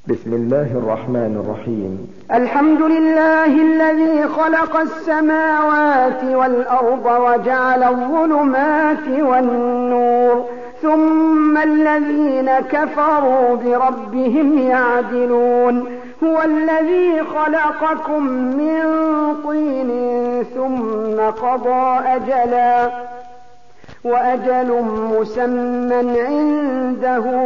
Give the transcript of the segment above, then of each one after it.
بسم الله الرحمن الرحيم. الحمد لله الذي خلق السماوات والأرض وجعل الظلمات والنور، ثم الذين كفروا بربهم يعدلون. هو الذي خلقكم من طين ثم قضى أجلا وأجل مسمى عنده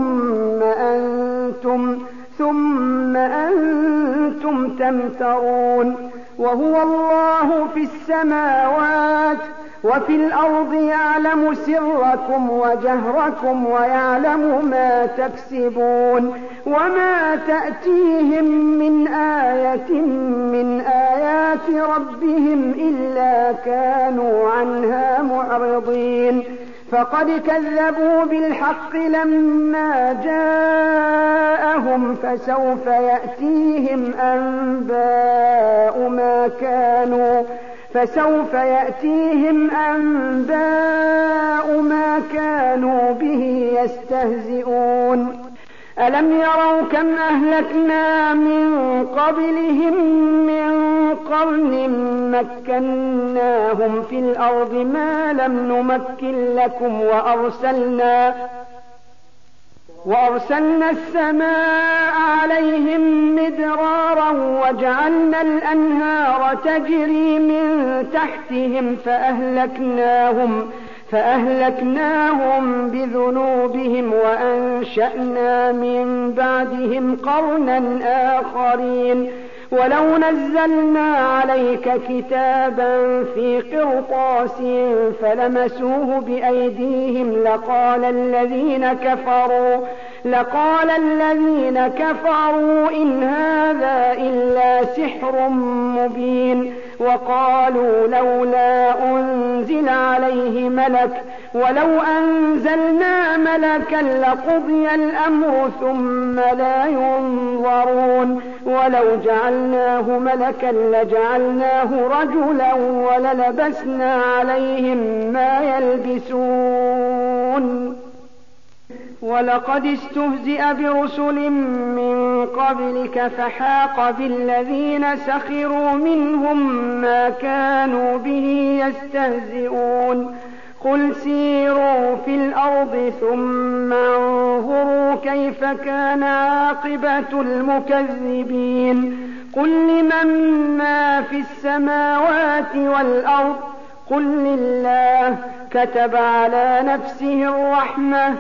ثم أنتم تمترون. وهو الله في السماوات وفي الأرض يعلم سركم وجهركم ويعلم ما تكسبون. وما تأتيهم من آية من آيات ربهم إلا كانوا عنها معرضين. فقد كذبوا بالحق لما جاءهم فسوف يأتيهم أنباء ما كانوا به يستهزئون. ألم يروا كم أهلكنا من قبلهم من قرن مكناهم في الأرض ما لم نمكن لكم وأرسلنا السماء عليهم مدرارا وجعلنا الأنهار تجري من تحتهم فأهلكناهم بذنوبهم وأنشأنا من بعدهم قرنا آخرين. ولو نزلنا عليك كتابا في قرطاس فلمسوه بأيديهم لقال الذين كفروا إن هذا إلا سحر مبين. وقالوا لولا أنزل عليه ملك ولو أنزلنا ملكا لقضي الأمر ثم لا ينظرون. ولو جعلناه ملكا لجعلناه رجلا وللبسنا عليهم ما يلبسون. ولقد استهزئ برسل من قبلك فحاق بالذين سخروا منهم ما كانوا به يستهزئون. قل سيروا في الأرض ثم انظروا كيف كان عاقبة المكذبين. قل لمن ما في السماوات والأرض قل لله كتب على نفسه الرحمة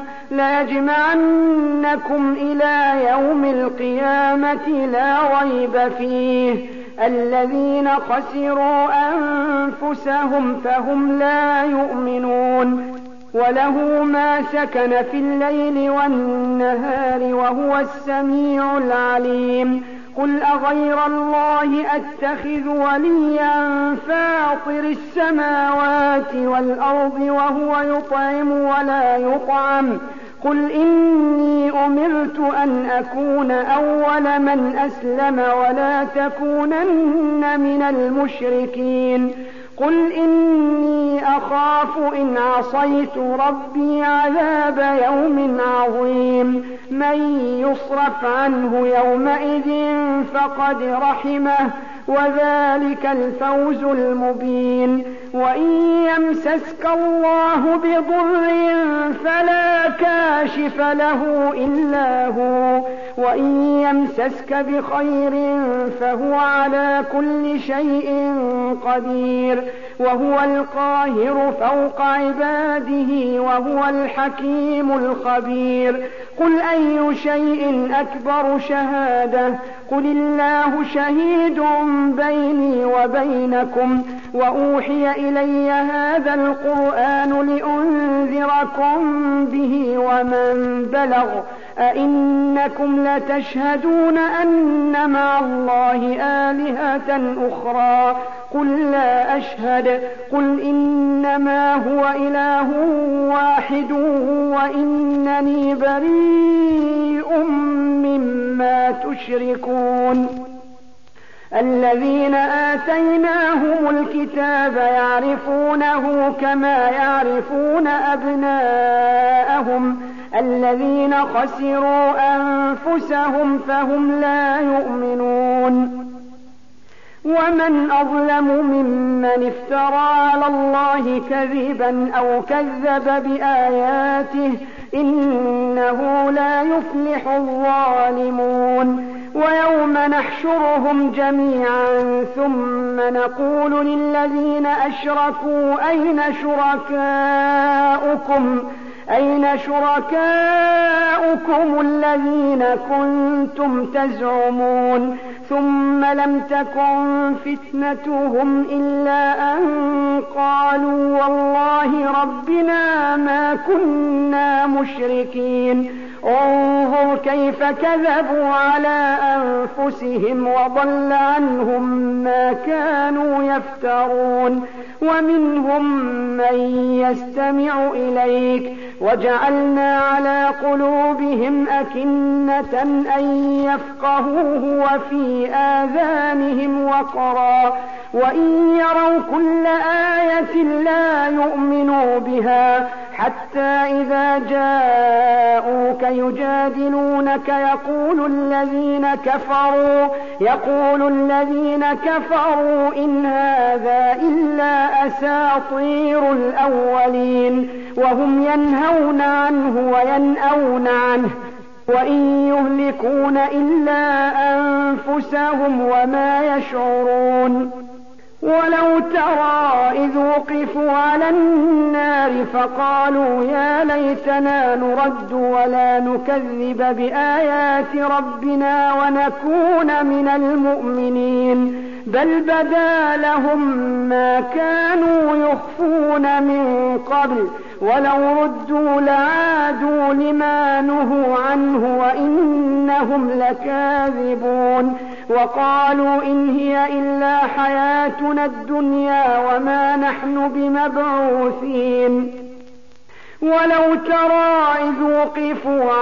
ليجمعنكم إلى يوم القيامة لا ريب فيه. الذين خسروا أنفسهم فهم لا يؤمنون. وله ما سكن في الليل والنهار وهو السميع العليم. قل أغير الله أتخذ وليا فاطر السماوات والأرض وهو يطعم ولا يطعم. قل إني أمرت أن أكون أول من أسلم ولا تكونن من المشركين. قل إني أخاف إن عصيت ربي عذاب يوم عظيم. من يصرف عنه يومئذ فقد رحمه وذلك الفوز المبين. وإن يمسسك الله بضر فلا كاشف له إلا هو وإن يمسسك بخير فهو على كل شيء قدير. وهو القاهر فوق عباده وهو الحكيم الخبير. قل أي شيء أكبر شهادة قل الله شهيد بيني وبينكم. وأوحي إلي هذا القرآن لأنذركم به ومن بلغ. أئنكم لتشهدون أن مع الله آلهة أخرى قل لا أشهد. قل إنما هو إله واحد وإنني بريء مما تشركون. الذين آتيناهم الكتاب يعرفونه كما يعرفون أبناءهم الذين خسروا أنفسهم أنفسهم فهم لا يؤمنون. ومن أظلم ممن افترى على الله كذبا أو كذب بآياته إنه لا يفلح الظالمون. ويوم نحشرهم جميعا ثم نقول للذين أشركوا أين شركاؤكم الذين كنتم تزعمون ثم لم تكن فتنتهم إلا أن قالوا والله ربنا ما كنا مشركين. انظر كيف كذبوا على أنفسهم وضل عنهم ما كانوا يفترون. ومنهم من يستمع إليك وجعلنا على قلوبهم أكنة أن يفقهوه وفي آذانهم وقرا وإن يروا كل آية لا يؤمنوا بها حتى إذا جاءوك يجادلونك يقول الذين كفروا إن هذا إلا أساطير الأولين وهم ينهون عنه وينأون عنه وإن يهلكون إلا أنفسهم وما يشعرون. ولو ترى إذ وقفوا على النار فقالوا يا ليتنا نرد ولا نكذب بآيات ربنا ونكون من المؤمنين بل بدا لهم ما كانوا يخفون من قبل ولو ردوا لعادوا لما نهوا عنه وإنهم لكاذبون. وقالوا إن هي إلا حياتنا الدنيا وما نحن بمبعوثين. ولو ترى إذ وقفوا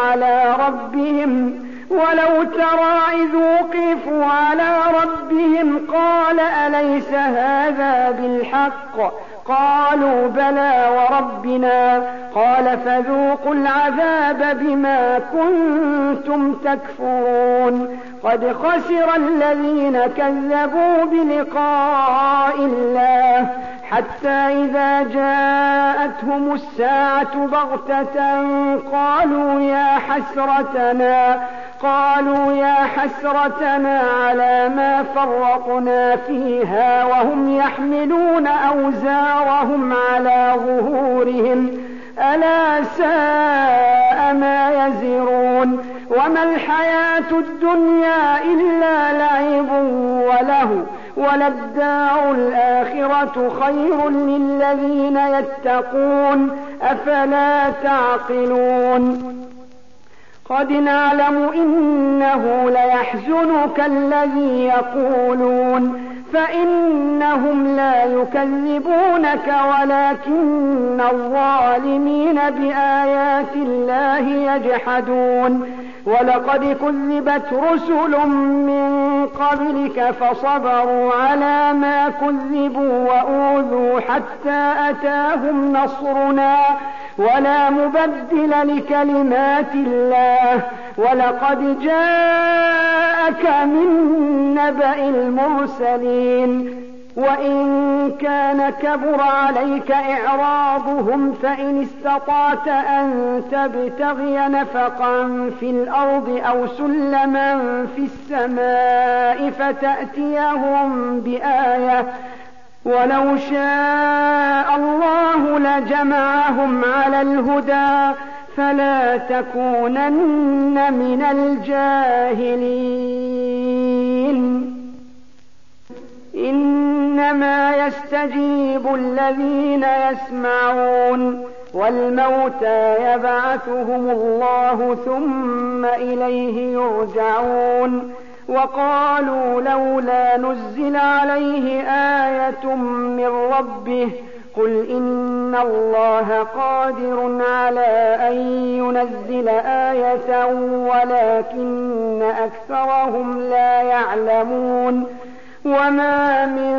على ربهم قال أليس هذا بالحق قالوا بلى وربنا قال فذوقوا العذاب بما كنتم تكفرون. قد خسر الذين كذبوا بلقاء الله حتى إذا جاءتهم الساعة بغتة قالوا يا حسرتنا على ما فرطنا فيها وهم يحملون أوزارهم على ظهورهم ألا ساء ما يزرون. وما الحياة الدنيا إلا لعب وله وللدار الآخرة خير للذين يتقون أفلا تعقلون. قد نعلم إنه ليحزنك الذي يقولون فإنهم لا يكذبونك ولكن الظالمين بآيات الله يجحدون. ولقد كذبت رسل من قبلك فصبروا على ما كذبوا وأوذوا حتى أتاهم نصرنا ولا مبدل لكلمات الله. ولقد جاءك من نبأ المرسلين. وإن كان كبر عليك إعراضهم فإن استطعت أن تبتغي نفقا في الأرض أو سلما في السماء فتأتيهم بآية ولو شاء الله لجمعهم على الهدى فلا تكونن من الجاهلين. إنما يستجيب الذين يسمعون والموتى يبعثهم الله ثم إليه يرجعون. وقالوا لولا نزل عليه آية من ربه قل إن الله قادر على أن ينزل آية ولكن أكثرهم لا يعلمون. وما من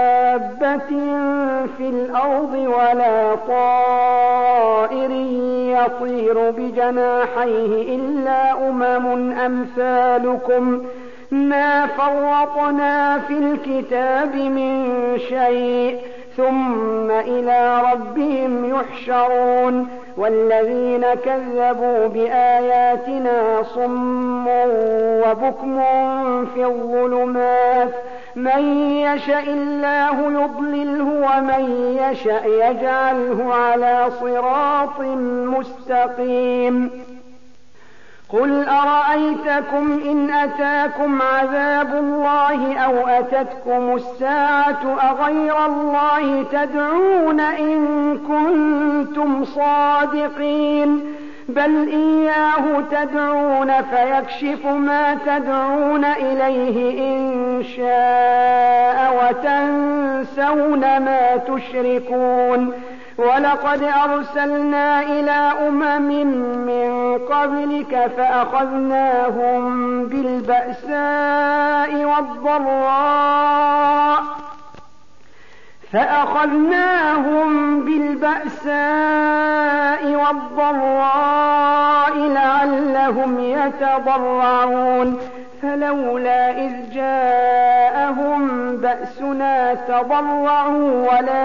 دابة في الأرض ولا طائر يطير بجناحيه إلا أمثالكم ما فرطنا في الكتاب من شيء ثم إلى ربهم يحشرون والذين كذبوا بآياتنا صم وبكم في الظلمات من يشاء الله يضلله ومن يشاء يجعله على صراط مستقيم قل أرأيتكم إن أتاكم عذاب الله أو أتتكم الساعة أغير الله تدعون إن كنتم صادقين بل إياه تدعون فيكشف ما تدعون إليه إن شاء وتنسون ما تشركون ولقد أرسلنا إلى من قبلك فأخذناهم بالبأساء والضراء لعلهم يتضرعون فلولا إذ جاءهم بأسنا تضرعوا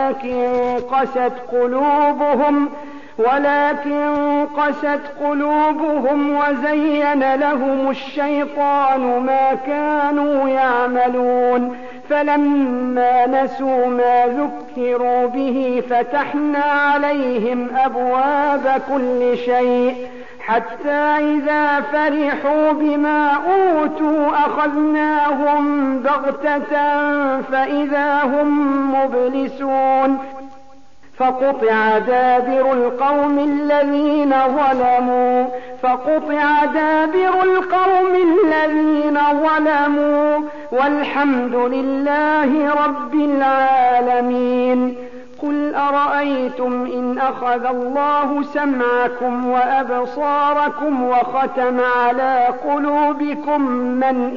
ولكن قست قلوبهم وزين لهم الشيطان ما كانوا يعملون فلما نسوا ما ذكروا به فتحنا عليهم أبواب كل شيء حتى إذا فرحوا بما أوتوا أخذناهم بغتة فإذا هم مبلسون فقطع دابر القوم الذين ظلموا والحمد لله رب العالمين قل أرأيتم إن أخذ الله سمعكم وأبصاركم وختم على قلوبكم من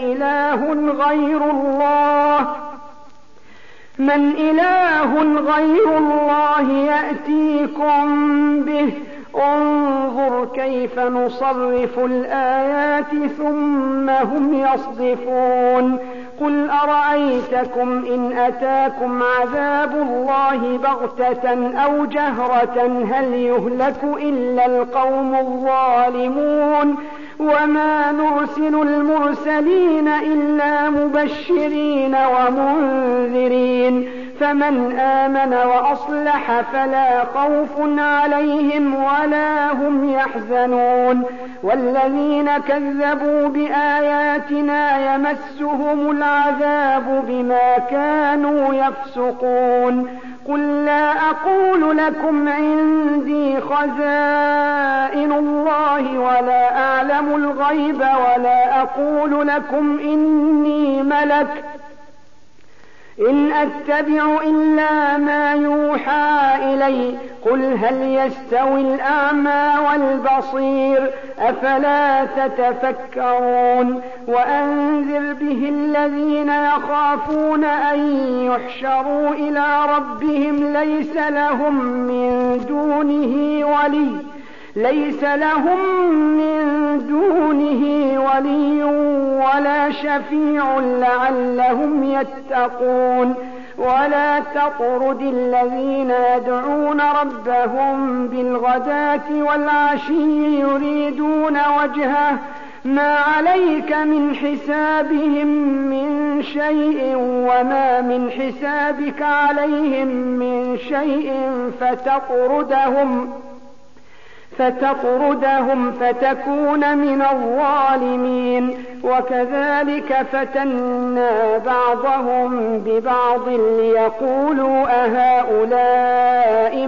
إله غير الله يأتيكم به انظر كيف نصرف الآيات ثم هم يصدفون قل أرأيتكم إن أتاكم عذاب الله بغتة أو جهرة هل يهلك إلا القوم الظالمون وما نرسل المرسلين إلا مبشرين ومنذرين فمن آمن وأصلح فلا خوف عليهم ولا هم يحزنون والذين كذبوا بآياتنا يمسهم العذاب بما كانوا يفسقون قل لا أقول لكم عندي خزائن الله ولا أعلم الغيب ولا أقول لكم إني ملك إن أتبع إلا ما يوحى إلي قل هل يستوي الأعمى والبصير أفلا تتفكرون وأنذر به الذين يخافون أن يحشروا إلى ربهم ليس لهم من دونه ولي ولا شفيع لعلهم يتقون ولا تطرد الذين يدعون ربهم بالغداة والعشي يريدون وجهه ما عليك من حسابهم من شيء وما من حسابك عليهم من شيء فتطردهم فتكون من الظالمين وكذلك فتنا بعضهم ببعض ليقولوا أهؤلاء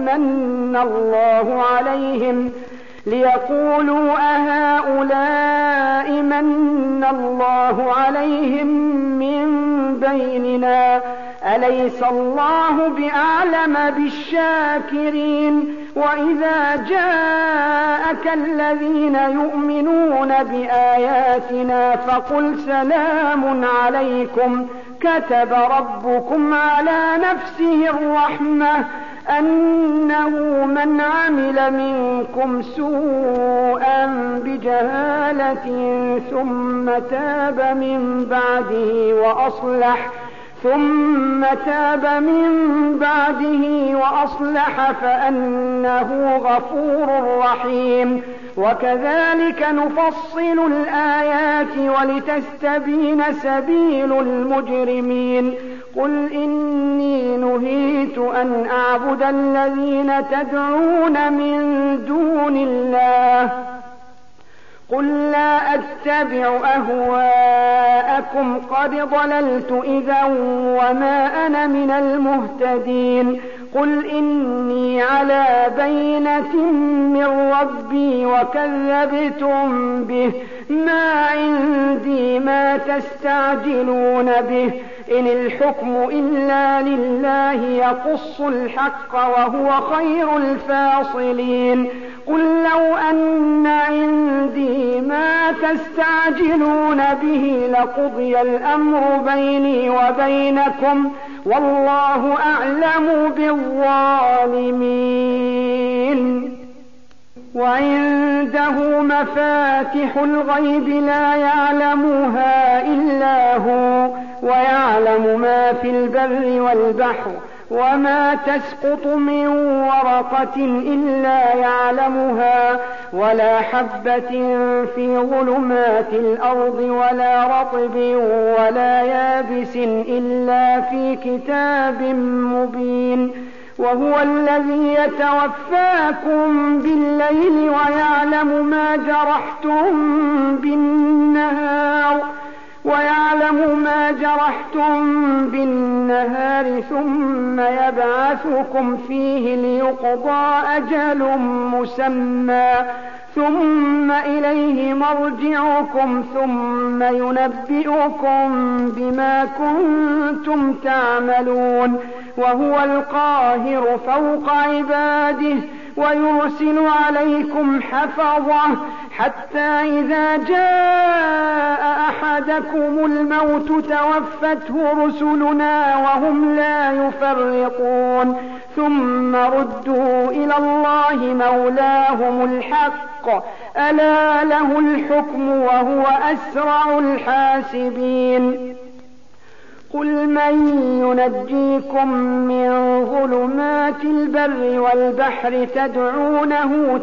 من الله عليهم من بيننا أليس الله بأعلم بالشاكرين وإذا جاءك الذين يؤمنون بآياتنا فقل سلام عليكم كتب ربكم على نفسه الرحمة أنه من عمل منكم سوءا بجهالة ثم تاب من بعده وأصلح فأنه غفور رحيم. وكذلك نفصل الآيات ولتستبين سبيل المجرمين. قل إني نهيت أن أعبد الذين تدعون من دون الله قل لا أتبع أهواءكم قد ضللت إذا وما أنا من المهتدين. قل إني على بينة من ربي وكذبتم به ما عندي ما تستعجلون به إن الحكم إلا لله يقص الحق وهو خير الفاصلين. قل لو أن عندي ما تستعجلون به لقضي الأمر بيني وبينكم والله أعلم بالظالمين. وعنده مفاتح الغيب لا يعلمها إلا هو ويعلم ما في البر والبحر وما تسقط من ورقة إلا يعلمها ولا حبة في ظلمات الأرض ولا رطب ولا يابس إلا في كتاب مبين. وهو الذي يتوفاكم بالليل ويعلم ما جرحتم بالنهار ثم يبعثكم فيه ليقضى أجل مسمى ثم إليه مرجعكم ثم ينبئكم بما كنتم تعملون. وهو القاهر فوق عباده ويرسل عليكم حفظه حتى إذا جاء أحدكم الموت توفته رسلنا وهم لا يفرطون ثم ردوا إلى الله مولاهم الحق ألا له الحكم وهو أسرع الحاسبين. قل من ينجيكم من ظلمات البر والبحر تدعونه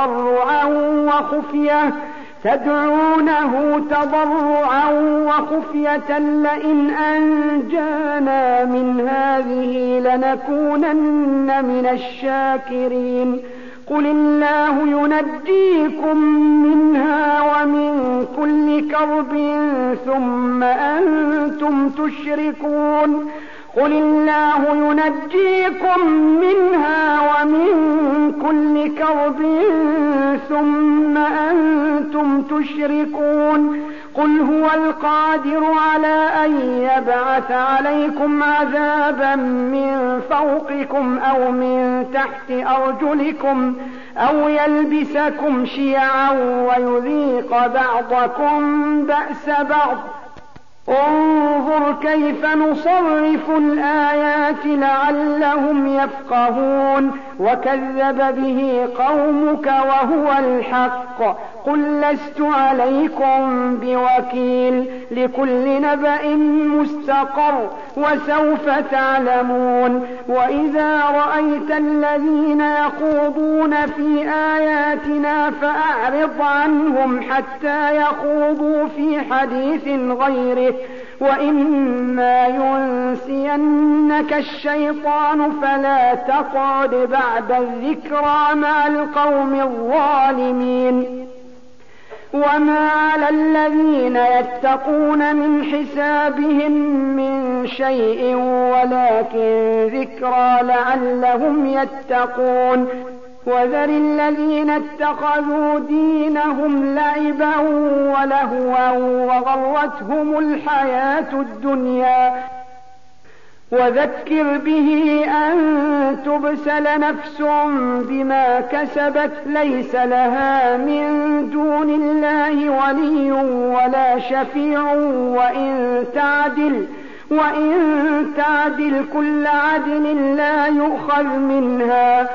تضرعا وخفية لئن أنجانا من هذه لنكونن من الشاكرين. قل الله ينجيكم منها ومن كل كرب ثم أنتم تشركون. قل الله ينجيكم منها ومن كل كرب ثم أنتم تشركون. قل هو القادر على أن يبعث عليكم عذابا من فوقكم أو من تحت أرجلكم أو يلبسكم شيعا ويذيق بعضكم بأس بعض. انظر كيف نصرف الآيات لعلهم يفقهون. وكذب به قومك وهو الحق. قل لست عليكم بوكيل لكل نبأ مستقر وسوف تعلمون. وإذا رأيت الذين يخوضون في آياتنا فأعرض عنهم حتى يخوضوا في حديث غيره وإما ينسينك الشيطان فلا تقعد بعد الذكرى مع القوم الظالمين. وما على الذين يتقون من حسابهم من شيء ولكن ذكرى لعلهم يتقون. وذر الذين اتخذوا دينهم لعبا ولهوا وغرتهم الحياة الدنيا وذكر به أن تبسل نفس بما كسبت ليس لها من دون الله ولي ولا شفيع وإن تعدل كل عدل لا يؤخذ منها.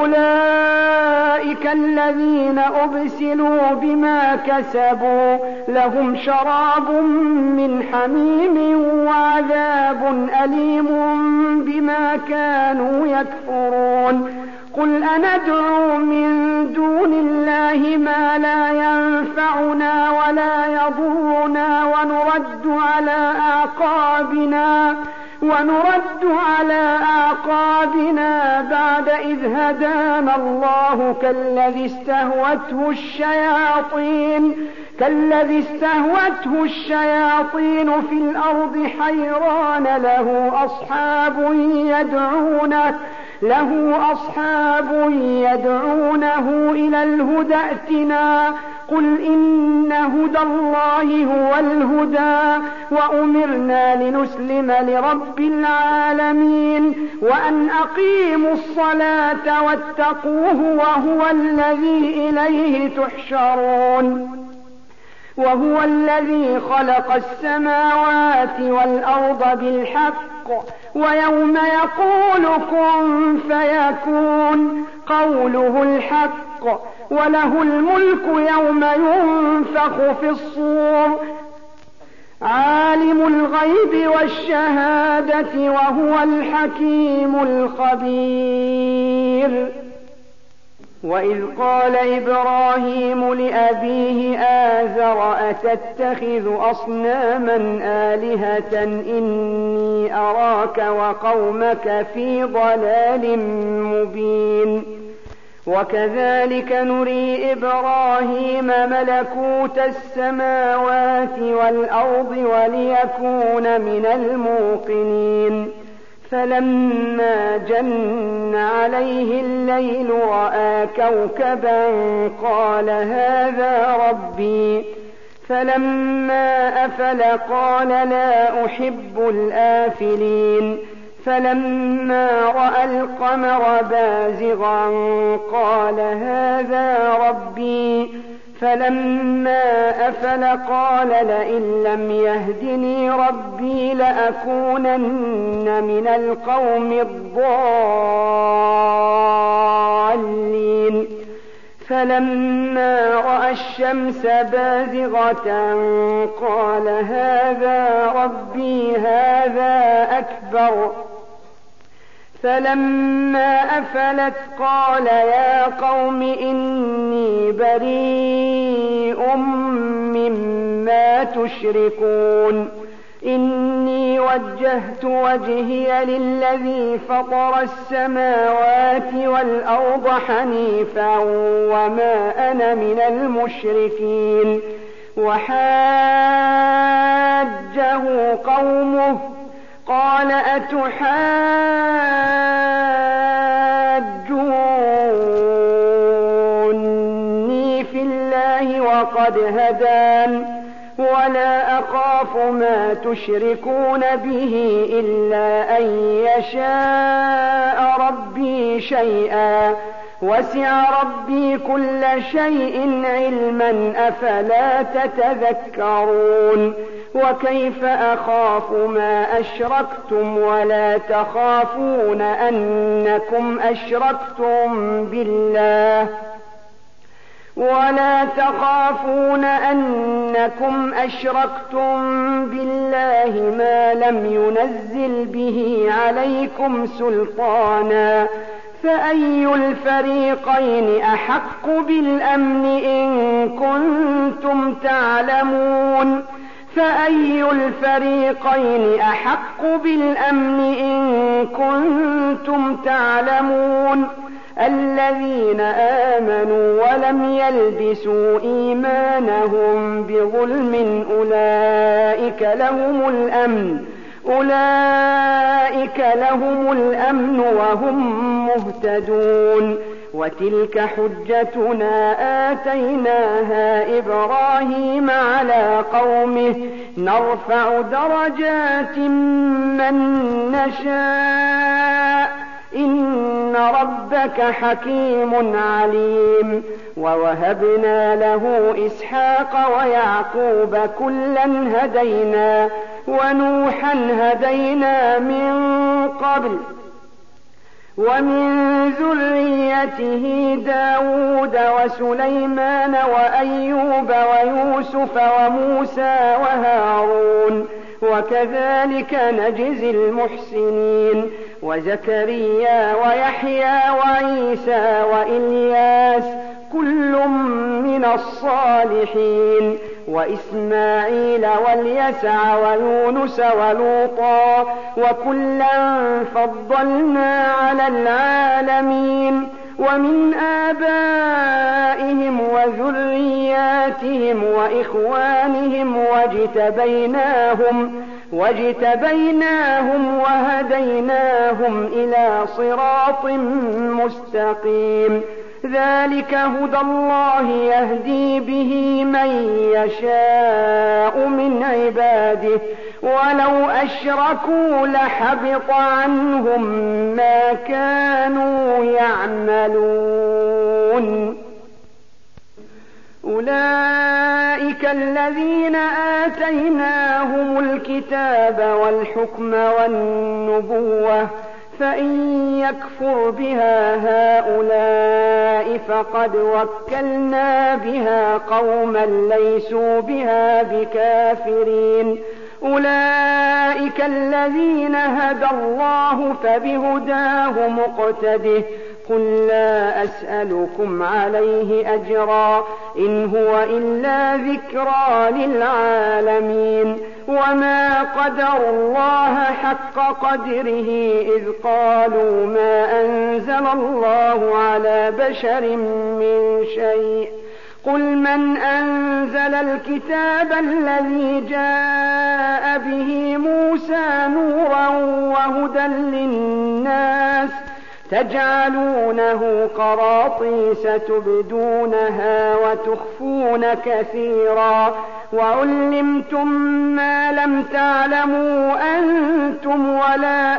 أولئك الذين أبسلوا بما كسبوا لهم شراب من حميم وعذاب أليم بما كانوا يكفرون. قل أندعو من دون الله ما لا ينفعنا ولا يضرنا ونرد على أعقابنا بعد إذ هدانا الله كالذي استهوته الشياطين في الأرض حيران له أصحاب يدعونه إلى الهدى ائتنا. قل إن هدى الله هو الهدى وأمرنا لنسلم لرب العالمين وأن أقيموا الصلاة واتقوه وهو الذي إليه تحشرون. وهو الذي خلق السماوات والأرض بالحق ويوم يقول كن فيكون قوله الحق وله الملك يوم ينفخ في الصور عالم الغيب والشهادة وهو الحكيم الخبير. وإذ قال إبراهيم لأبيه آزر أتتخذ أصناما آلهة إني أراك وقومك في ضلال مبين. وكذلك نري إبراهيم ملكوت السماوات والأرض وليكون من الموقنين. فلما جن عليه الليل رأى كوكبا قال هذا ربي. فلما أفل قال لا أحب الآفلين. فلما رأى القمر بازغا قال هذا ربي. فلما أفل قال لئن لم يهدني ربي لأكونن من القوم الضالين. فلما رأى الشمس بازغة قال هذا ربي هذا أكبر. فلما أفلت قال يا قوم إني بريء مما تشركون. إني وجهت وجهي للذي فطر السماوات والأرض حنيفا وما أنا من المشركين. وحاجه قومه قال أتحاجوني في الله وقد هدان ولا أخاف ما تشركون به إلا أن يشاء ربي شيئا وسع ربي كل شيء علما أفلا تتذكرون. وكيف أخاف ما أشركتم ولا تخافون أنكم أشركتم بالله ما لم ينزل به عليكم سلطانا. فأي الفريقين أحق بالأمن إن كنتم تعلمون. الذين آمنوا ولم يلبسوا إيمانهم بظلم أولئك لهم الأمن وهم مهتدون. وتلك حجتنا آتيناها إبراهيم على قومه نرفع درجات من نشاء إن ربك حكيم عليم. ووهبنا له إسحاق ويعقوب كلا هدينا ونوحا هدينا من قبل ومن ذريته داود وسليمان وأيوب ويوسف وموسى وهارون وكذلك نجزي المحسنين وزكريا ويحيى وعيسى وإلياس كل من الصالحين وإسماعيل واليسع ويونس ولوطا وكلا فضلنا على العالمين ومن آبائهم وذرياتهم وإخوانهم واجتبيناهم وهديناهم إلى صراط مستقيم ذلك هدى الله يهدي به من يشاء من عباده ولو أشركوا لحبط عنهم ما كانوا يعملون أولئك الذين آتيناهم الكتاب والحكم والنبوة فإن يكفر بها هؤلاء فقد وكلنا بها قوما ليسوا بها بكافرين أولئك الذين هدى الله فبهداه مقتده قل لا أسألكم عليه أجرا إن هو إلا ذكرى للعالمين وما قدروا الله حق قدره إذ قالوا ما أنزل الله على بشر من شيء قل من أنزل الكتاب الذي جاء به موسى نورا وهدى للناس تجعلونه قراطيس تبدونها وتخفون كثيرا وعلمتم ما لم تعلموا أنتم ولا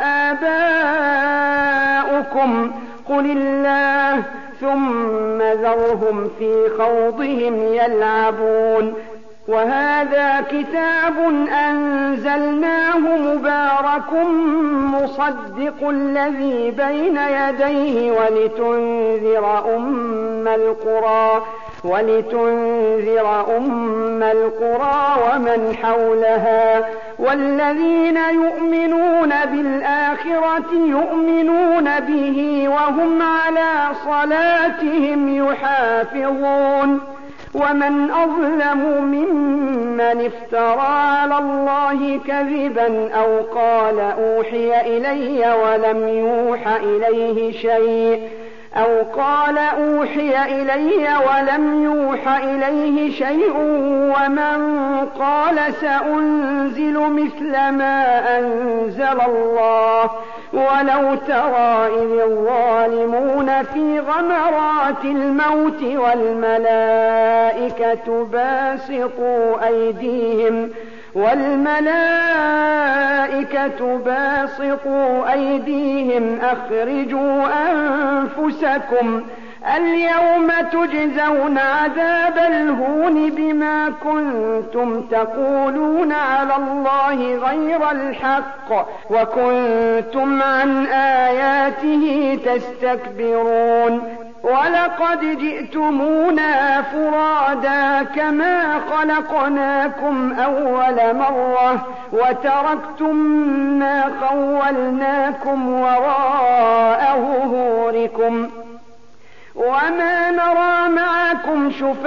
آباؤكم قل الله ثم ذرهم في خوضهم يلعبون وهذا كتاب أنزلناه مبارك مصدق الذي بين يديه ولتنذر أم القرى ومن حولها والذين يؤمنون بالآخرة يؤمنون به وهم على صلاتهم يحافظون ومن أظلم ممن افترى على الله كذبا أو قال أوحي إلي ولم يوحى إليه شيء ومن قال سأنزل مثل ما أنزل الله ولو ترى إذ الظالمون في غمرات الموت والملائكة باسطوا أيديهم أخرجوا أنفسكم اليوم تجزون عذاب الهون بما كنتم تقولون على الله غير الحق وكنتم عن آياته تستكبرون ولقد جئتمونا فرادا كما خلقناكم أول مرة وتركتم ما خولناكم وراء ظهوركم وما نرى معكم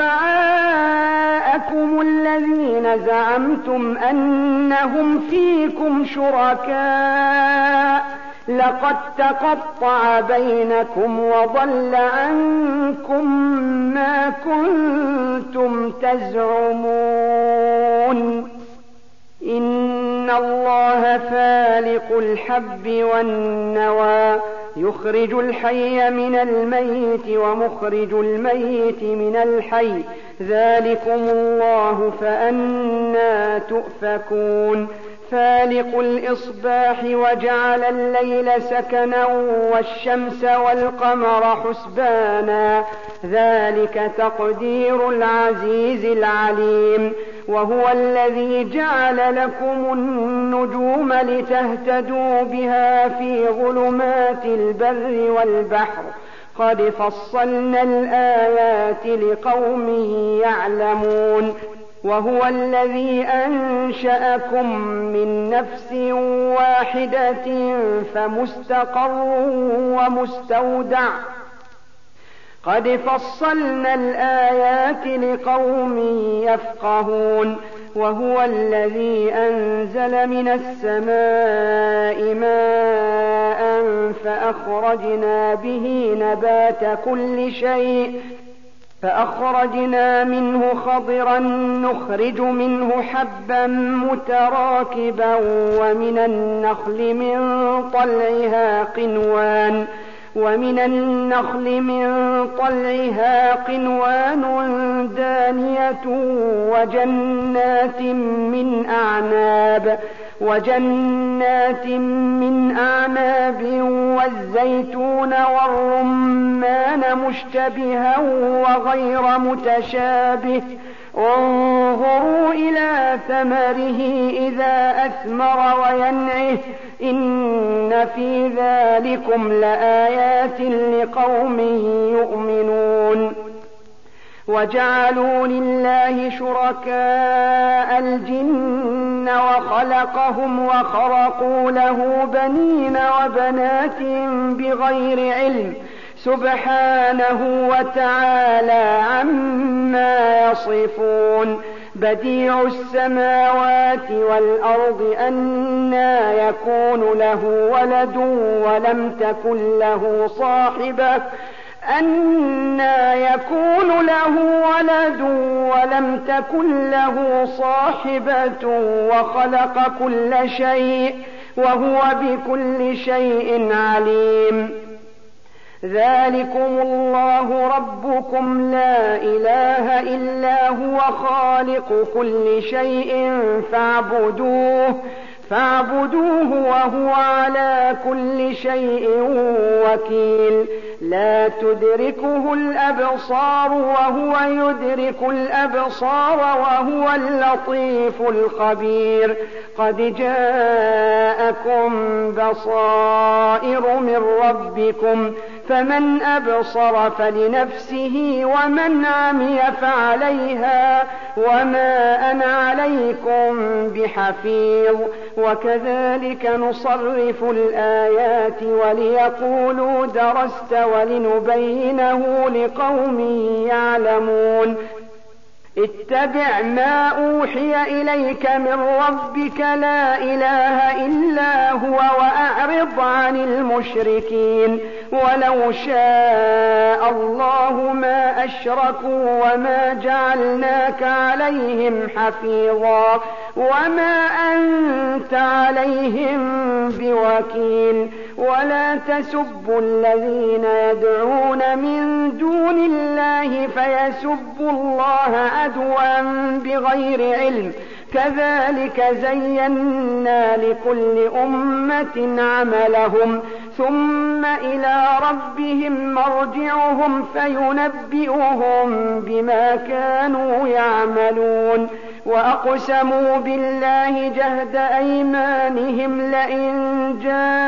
شفعاءكم الذين زعمتم أنهم فيكم شركاء لقد تقطع بينكم وضل عنكم ما كنتم تزعمون إن الله فالق الحب والنوى يخرج الحي من الميت ومخرج الميت من الحي ذلكم الله فأنى تؤفكون فالق الإصباح وجعل الليل سكنا والشمس والقمر حسبانا ذلك تقدير العزيز العليم وهو الذي جعل لكم النجوم لتهتدوا بها في ظلمات البر والبحر قد فصلنا الآيات لقوم يعلمون وهو الذي أنشأكم من نفس واحدة فمستقر ومستودع قد فصلنا الآيات لقوم يفقهون وهو الذي أنزل من السماء ماء فأخرجنا به نبات كل شيء فأخرجنا منه خضرا نخرج منه حبا متراكبا ومن النخل من طلعها قنوان دانية وجنات من أعناب والزيتون والرمان مشتبها وغير متشابه انظروا إلى ثمره إذا أثمر وينعه إن في ذلكم لآيات لقوم يؤمنون وجعلوا لله شركاء الجن وخلقهم وخرقوا له بنين وبنات بغير علم سبحانه وتعالى عما يصفون بديع السماوات والأرض أنى يكون له ولد ولم تكن له صاحبة وخلق كل شيء وهو بكل شيء عليم ذلكم الله ربكم لا إله إلا هو خالق كل شيء فاعبدوه وهو على كل شيء وكيل لا تدركه الأبصار وهو يدرك الأبصار وهو اللطيف الخبير قد جاءكم بصائر من ربكم فمن أبصر فلنفسه ومن عمي فعليها وما أنا عليكم بحفيظ وكذلك نصرف الآيات وليقولوا درست ولنبينه لقوم يعلمون اتبع ما أوحي إليك من ربك لا إله إلا هو وأعرض عن المشركين ولو شاء الله ما أشركوا وما جعلناك عليهم حفيظا وما أنت عليهم بوكيل ولا تسبوا الذين يدعون من دون الله فيسبوا الله عدوا بغير علم كذلك زينا لكل أمة عملهم ثم إلى ربهم مرجعهم فينبئهم بما كانوا يعملون وأقسموا بالله جهد أيمانهم لئن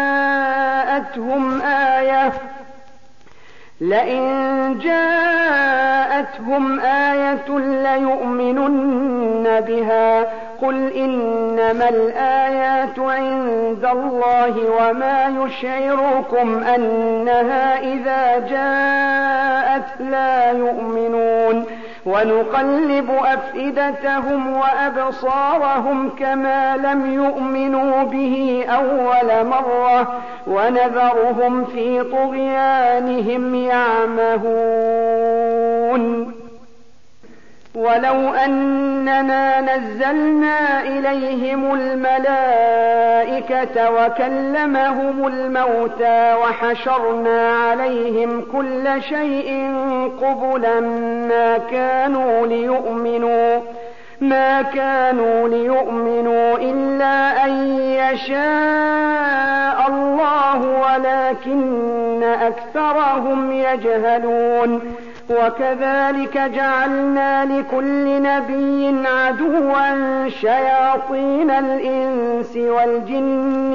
جاءتهم آية ليؤمنن بها قل إنما الآيات عند الله وما يشعركم أنها إذا جاءت لا يؤمنون ونقلب أفئدتهم وأبصارهم كما لم يؤمنوا به أول مرة ونذرهم في طغيانهم يعمهون ولو أننا نزلنا إليهم الملائكة وكلمهم الموتى وحشرنا عليهم كل شيء قبلا ما كانوا ليؤمنوا إلا أن يشاء الله ولكن أكثرهم يجهلون وكذلك جعلنا لكل نبي عدوا شياطين الإنس والجن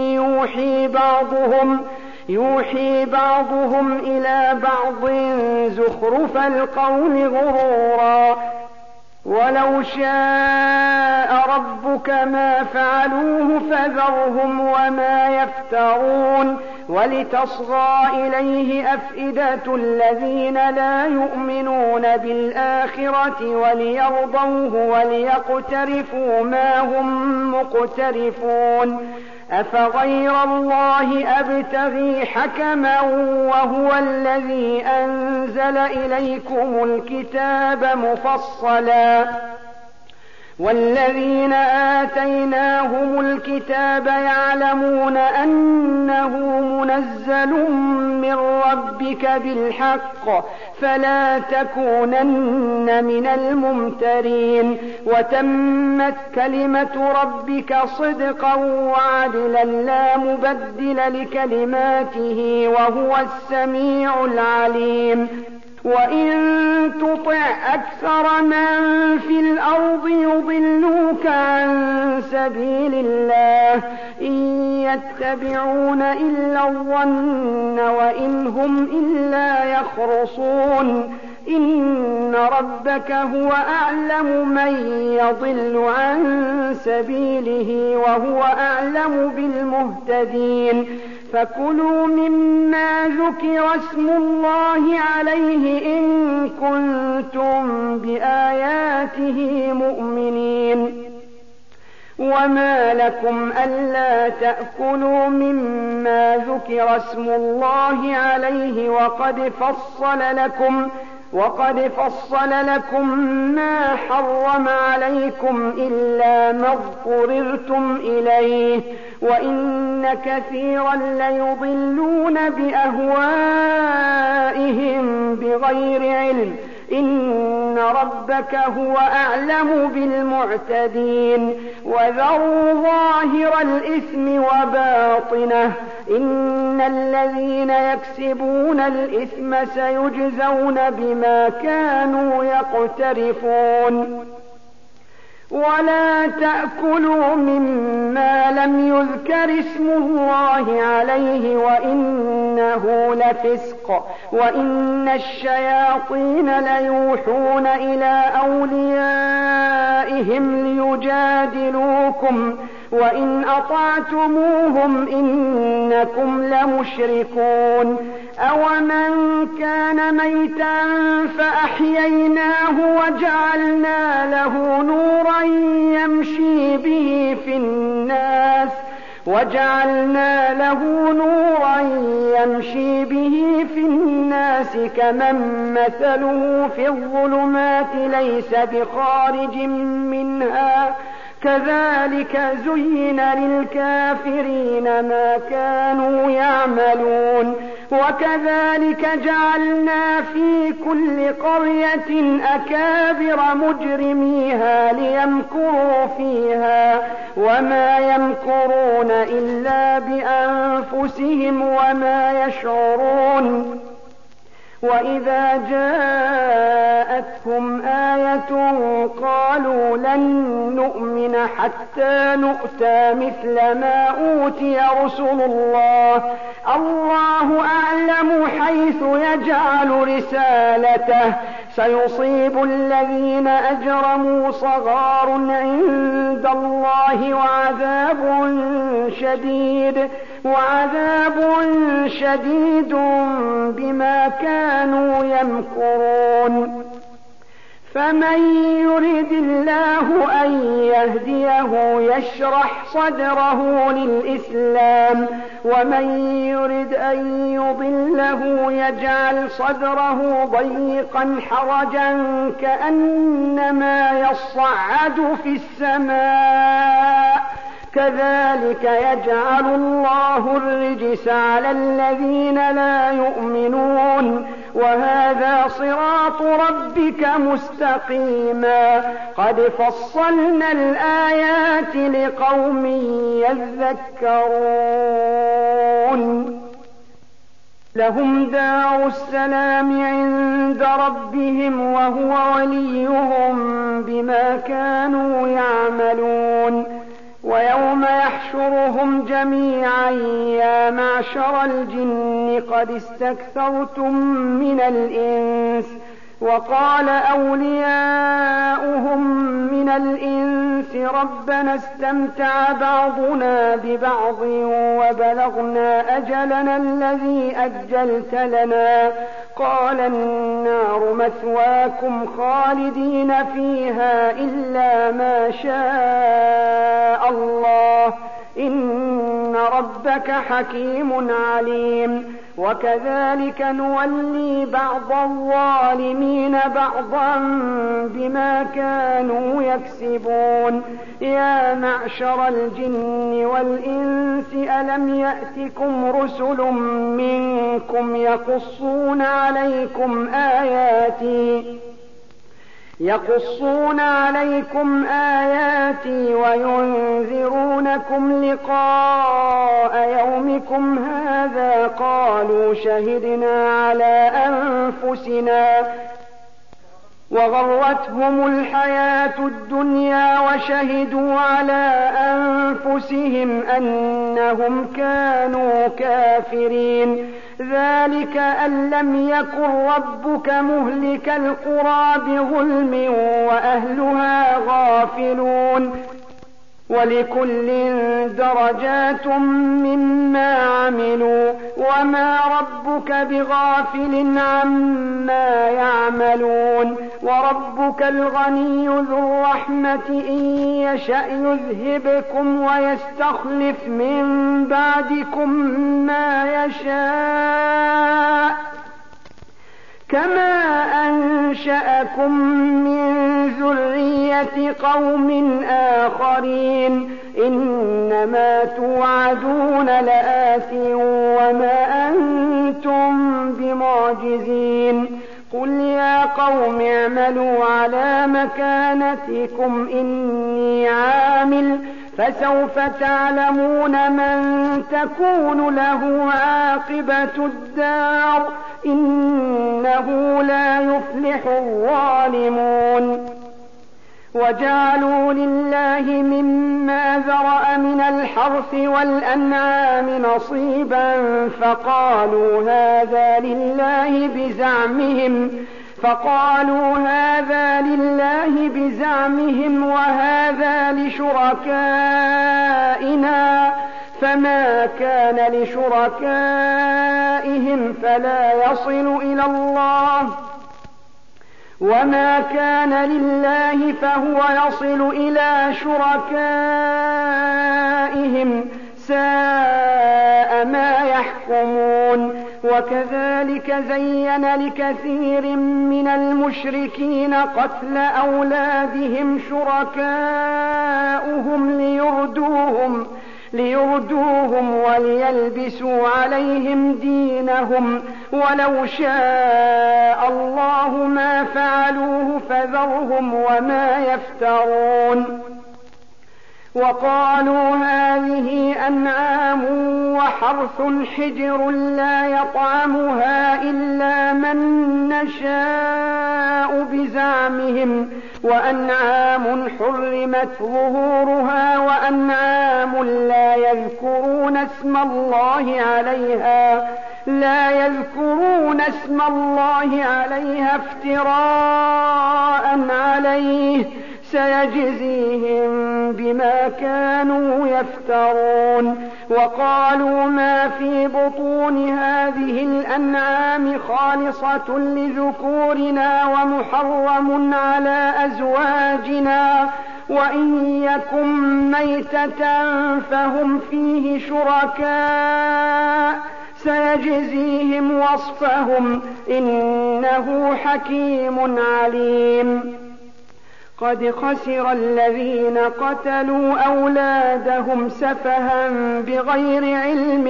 يوحي بعضهم إلى بعض زخرف القول غرورا ولو شاء ربك ما فعلوه فذرهم وما يفترون ولتصغى إليه أفئدة الذين لا يؤمنون بالآخرة وليرضوه وليقترفوا ما هم مقترفون أفغير الله أبتغي حكما وهو الذي أنزل إليكم الكتاب مفصلا والذين آتيناهم الكتاب يعلمون أنه منزل من ربك بالحق فلا تكونن من الممترين وتمت كلمة ربك صدقا وعدلا لا مبدل لكلماته وهو السميع العليم وإن تطع أكثر من في الأرض يضلوك عن سبيل الله إن يتبعون إلا الظن وإن هم إلا يخرصون إن ربك هو أعلم من يضل عن سبيله وهو أعلم بالمهتدين فكلوا مما ذكر اسم الله عليه إن كنتم بآياته مؤمنين وما لكم ألا تأكلوا مما ذكر اسم الله عليه وقد فصل لكم ما حرم عليكم إلا ما اضطررتم إليه وإن كثيرا ليضلون بأهوائهم بغير علم إن ربك هو أعلم بالمعتدين وذروا ظاهر الإثم وباطنه إن الذين يكسبون الإثم سيجزون بما كانوا يقترفون ولا تأكلوا مما لم يذكر اسم الله عليه وإنه لفسق وإن الشياطين ليوحون إلى أوليائهم ليجادلوكم وإن أطعتموهم إنكم لمشركون أومن كان ميتا فأحييناه وجعلنا له نورا يمشي به في الناس كمن مثله في الظلمات ليس بخارج منها كذلك زين للكافرين ما كانوا يعملون وكذلك جعلنا في كل قرية أكابر مجرميها ليمكروا فيها وما يمكرون إلا بأنفسهم وما يشعرون وإذا جاءتهم آية قالوا لن نؤمن حتى نؤتى مثل ما أوتي رسل الله أعلم حيث يجعل رسالته سيصيب الذين أجرموا صغار عند الله وعذاب شديد بما كانوا يمكرون فمن يرد الله أن يهديه يشرح صدره للإسلام ومن يرد أن يضله يجعل صدره ضيقا حرجا كأنما يصعد في السماء كذلك يجعل الله الرجس على الذين لا يؤمنون وهذا صراط ربك مستقيما قد فصلنا الآيات لقوم يذكرون لهم دار السلام عند ربهم وهو وليهم بما كانوا يعملون ويوم يحشرهم جميعا يا معشر الجن قد استكثرتم من الإنس وقال أولياؤهم من الإنس ربنا استمتع بعضنا ببعض وبلغنا أجلنا الذي أجلت لنا قال النار مثواكم خالدين فيها إلا ما شاء الله إن ربك حكيم عليم وكذلك نولي بعض الظالمين بعضا بما كانوا يكسبون يا معشر الجن والإنس ألم يأتكم رسل منكم يقصون عليكم آياتي وينذرونكم لقاء يومكم هذا قالوا شهدنا على أنفسنا وغرتهم الحياة الدنيا وشهدوا على أنفسهم أنهم كانوا كافرين ذلك أن لم يكن ربك مهلك القرى بظلم وأهلها غافلون ولكل درجات مما عملوا وما ربك بغافل عما يعملون وربك الغني ذو الرحمة إن يشأ يذهبكم ويستخلف من بعدكم ما يشاء كما أنشأكم من ذرية قوم آخرين إنما توعدون لآت وما أنتم بمعجزين قل يا قوم اعملوا على مكانتكم إني عامل فسوف تعلمون من تكون له عاقبة الدار إنه لا يفلح الظالمون وجعلوا لله مما ذرأ من الحرث والأنعام نصيبا فقالوا هذا لله بزعمهم وهذا لشركائنا فما كان لشركائهم فلا يصل إلى الله وما كان لله فهو يصل إلى شركائهم ساء ما يحكمون وكذلك زين لكثير من المشركين قتل أولادهم شركاؤهم ليردوهم وليلبسوا عليهم دينهم ولو شاء الله ما فعلوه فذرهم وما يفترون وقالوا هذه أنعام وحرث حجر لا يطعمها إلا من نشاء بزعمهم وأنعام حرمت ظهورها وأنعام لا يذكرون اسم الله عليها افتراء عليه سيجزيهم بما كانوا يفترون وقالوا ما في بطون هذه الأنعام خالصة لذكورنا ومحرم على أزواجنا وإن يكن ميتة فهم فيه شركاء سيجزيهم وصفهم إنه حكيم عليم قد خسر الذين قتلوا أولادهم سفها بغير علم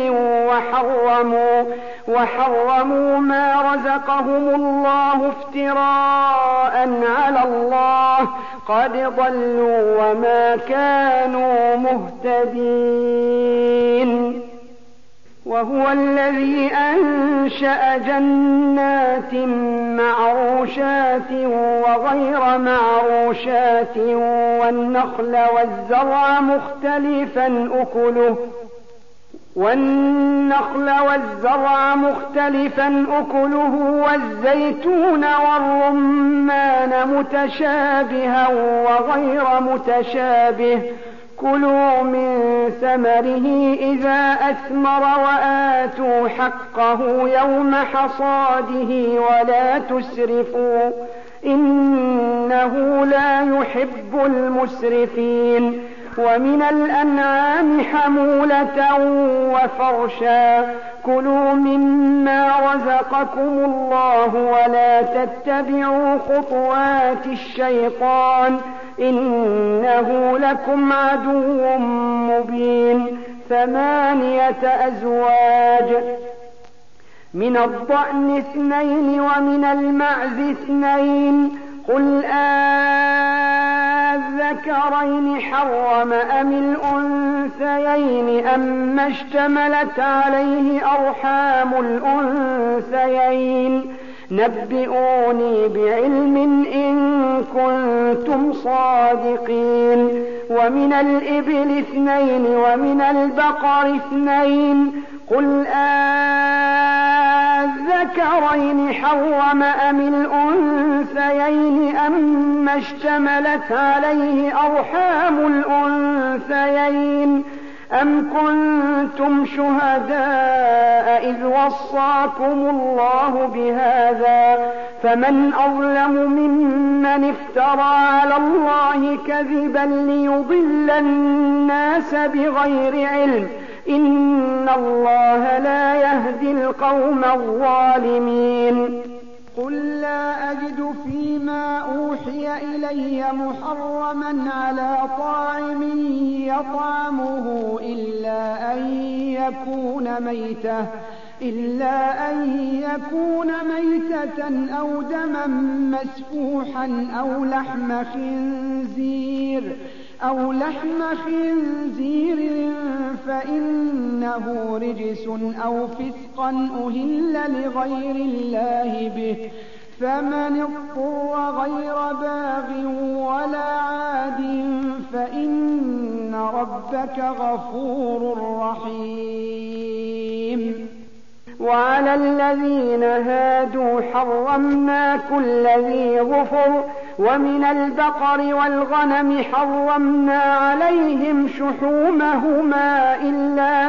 وحرموا ما رزقهم الله افتراء على الله قد ضلوا وما كانوا مهتدين وهو الذي أنشأ جنات معروشات وغير معروشات والنخل والزرع مختلفا أكله والزيتون والرمان متشابها وغير متشابه كلوا من ثمره إذا أثمر وآتوا حقه يوم حصاده ولا تسرفوا إنه لا يحب المسرفين ومن الأنعام حمولة وفرشا كلوا مما رزقكم الله ولا تتبعوا خطوات الشيطان إنه لكم عدو مبين 8 أزواج من الضأن 2 ومن المعز 2 قل أذكرين حرم أم الأنثيين أما اشتملت عليه أرحام الأنثيين نبئوني بعلم إن كنتم صادقين ومن الإبل 2 ومن البقر 2 قل أذكرين حرم أم الأنثيين أما اشتملت عليه أرحام الأنثيين أم كنتم شهداء إذ وصاكم الله بهذا فمن أظلم ممن افترى على الله كذبا ليضل الناس بغير علم إن الله لا يهدي القوم الظالمين قل لا أجد فيما أوحي إلي محرما على طاعم يطعمه إلا أن يكون ميتة أو دما مسفوحا أو لحم خنزير فإنه رجس أو فسقا أهل لغير الله به فمن اضطر غير باغ ولا عاد فإن ربك غفور رحيم وعلى الذين هادوا حرمنا كل ذي ظفر ومن البقر والغنم حرمنا عليهم شحومهما إلا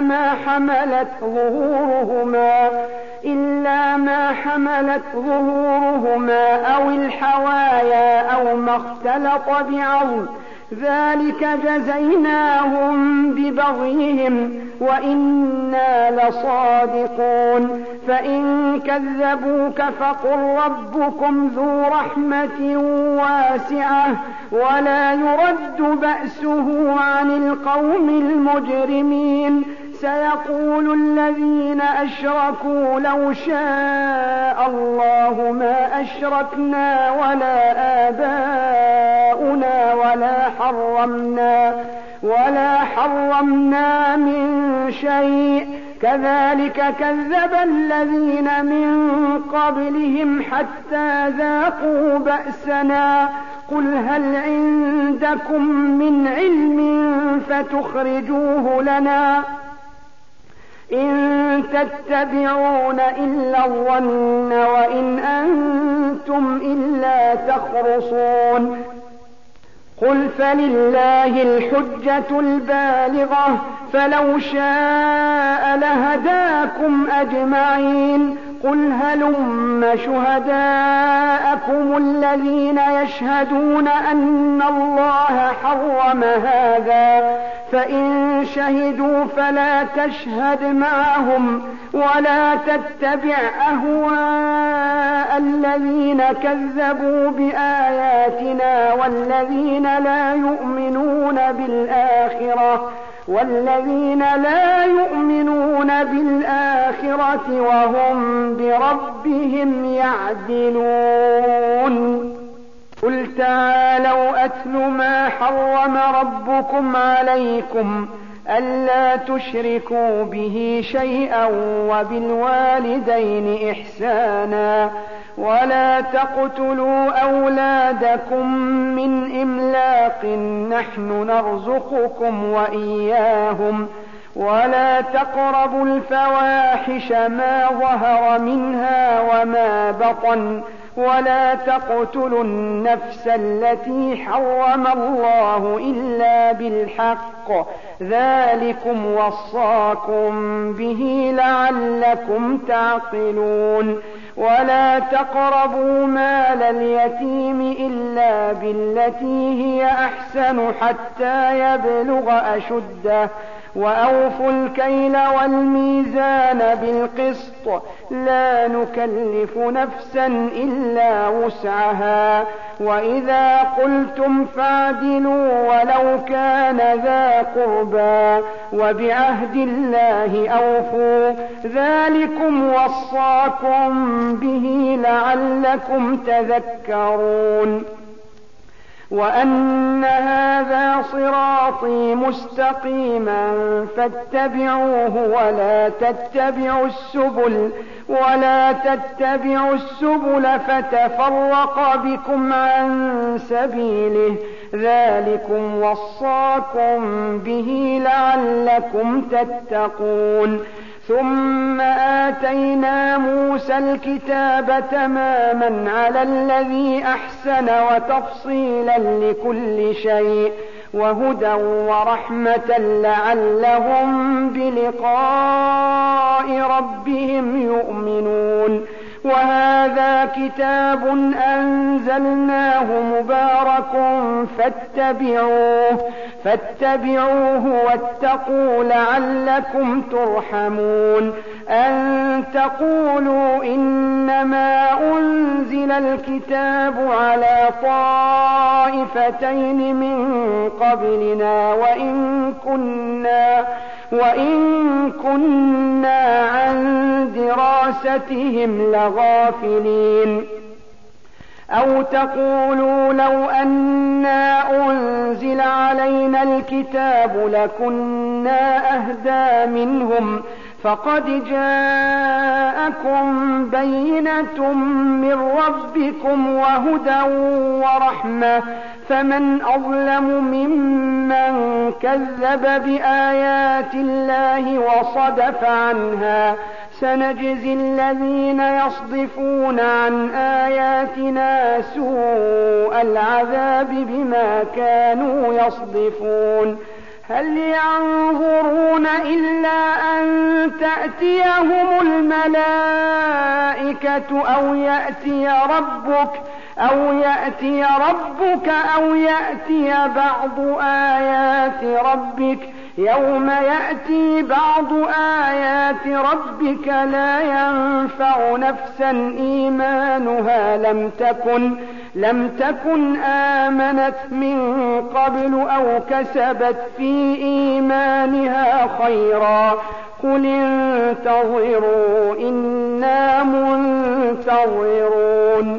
ما حملت ظهورهما أو الحوايا أو ما اختلط بعظم ذلك جزيناهم ببغيهم وإنا لصادقون فإن كذبوك فقل ربكم ذو رحمة واسعة ولا يرد بأسه عن القوم المجرمين سيقول الذين أشركوا لو شاء الله ما أشركنا ولا آباؤنا ولا حرمنا من شيء كذلك كذب الذين من قبلهم حتى ذاقوا بأسنا قل هل عندكم من علم فتخرجوه لنا إن تتبعون إلا الظن وإن أنتم إلا تخرصون قل فلله الحجة البالغة فلو شاء لهداكم أجمعين قل هلم شهداءكم الذين يشهدون أن الله حرم هذا فإن شهدوا فلا تشهد معهم ولا تتبع أهواء الذين كذبوا بآياتنا والذين لا يؤمنون بالآخرة وهم بربهم يعدلون قل تعالوا أتل ما حرم ربكم عليكم ألا تشركوا به شيئا وبالوالدين إحسانا ولا تقتلوا أولادكم من إملاق نحن نرزقكم وإياهم ولا تقربوا الفواحش ما ظهر منها وما بطن ولا تقتلوا النفس التي حرم الله إلا بالحق ذلكم وصاكم به لعلكم تعقلون ولا تقربوا مال اليتيم إلا بالتي هي أحسن حتى يبلغ أشده وأوفوا الكيل والميزان بالقسط لا نكلف نفسا إلا وسعها وإذا قلتم فاعدلوا ولو كان ذا قربى وبعهد الله أوفوا ذلكم وصاكم به لعلكم تذكرون وأن هذا صراطي مستقيما فاتبعوه ولا تتبعوا السبل فتفرق بكم عن سبيله ذلكم وصاكم به لعلكم تتقون ثم آتينا موسى الكتاب تماما على الذي أحسن وتفصيلا لكل شيء وهدى ورحمة لعلهم بلقاء ربهم يؤمنون وهذا كتاب أنزلناه مبارك فاتبعوه واتقوا لعلكم ترحمون أن تقولوا إنما أنزل الكتاب على طائفتين من قبلنا وإن كنا عن دراستهم لغافلين أو تقولوا لو أنا أنزل علينا الكتاب لكنا أهدى منهم فقد جاءكم بينة من ربكم وهدى ورحمة فمن أظلم ممن كذب بآيات الله وصدف عنها سنجزي الذين يصدفون عن آياتنا سوء العذاب بما كانوا يصدفون هل ينظرون إلا أن تأتيهم الملائكة أو يأتي ربك أو يأتي بعض آيات ربك يوم يأتي بعض آيات ربك لا ينفع نفسا إيمانها لم تكن آمنت من قبل أو كسبت في إيمانها خيرا قل انتظروا إنا منتظرون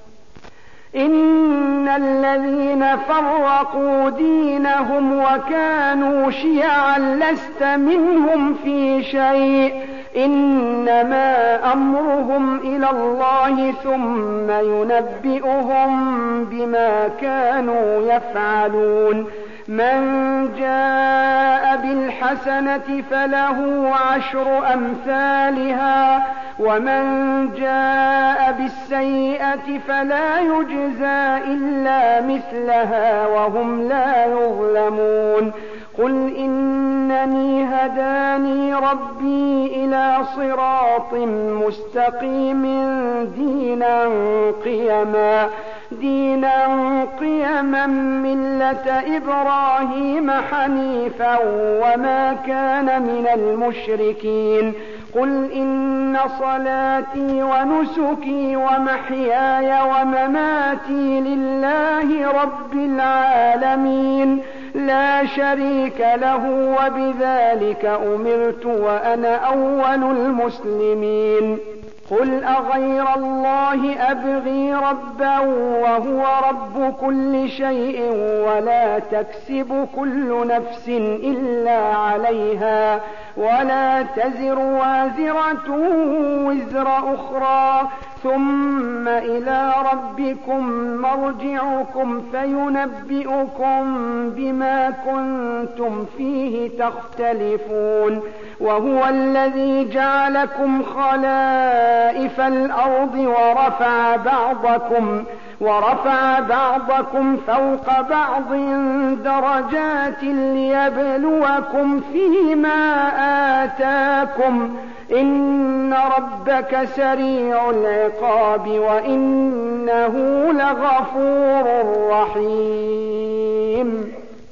إن الذين فرقوا دينهم وكانوا شيعا لست منهم في شيء إنما أمرهم إلى الله ثم ينبئهم بما كانوا يفعلون من جاء بالحسنة فله 10 أمثالها ومن جاء بالسيئة فلا يجزى إلا مثلها وهم لا يظلمون قل إنني هداني ربي إلى صراط مستقيم دينا قيما ملة إبراهيم حنيفا وما كان من المشركين قل إن صلاتي ونسكي ومحياي ومماتي لله رب العالمين لا شريك له وبذلك أمرت وأنا أول المسلمين قل أغير الله أبغي ربا وهو رب كل شيء ولا تكسب كل نفس إلا عليها ولا تزر وازرة وزر أخرى ثم إلى ربكم مرجعكم فينبئكم بما كنتم فيه تختلفون وهو الذي جعلكم خلائف الأرض ورفع بعضكم فوق بعض درجات ليبلوكم فيما آتاكم إن ربك سريع العقاب وإنه لغفور رحيم